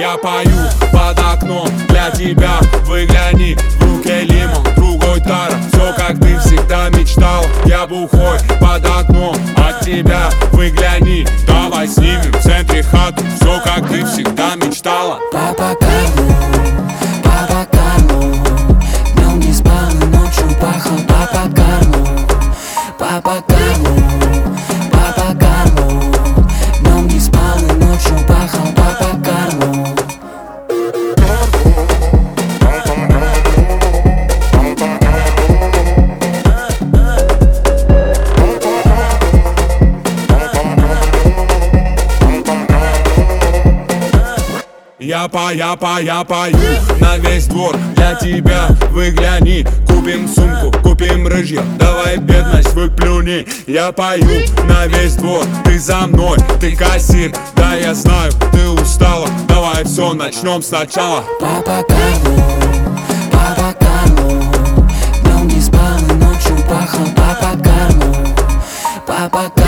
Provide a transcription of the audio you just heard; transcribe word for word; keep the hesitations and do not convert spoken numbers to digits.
Я пою под окном для тебя, выгляни, в руке лимон, другой тара. Все как ты всегда мечтал. Я бухой под окном от тебя, выгляни, давай снимем в центре хату. Все как ты всегда мечтала. Папа Карло, Папа Карло, днем не спал и ночью пахал. Папа Карло, Папа Карло, Папа Карло, днем не спал и ночью пахал. Папа Карло. Я по, я по, я пою на весь двор для тебя, выгляни. Купим сумку, купим рыжье, давай бедность выплюни. Я пою на весь двор, ты за мной, ты кассир. Да, я знаю, ты устала, давай все начнем сначала. Папа Карло, Папа Карло, днем не спал и ночью пахал. Папа Карло, Папа Карло.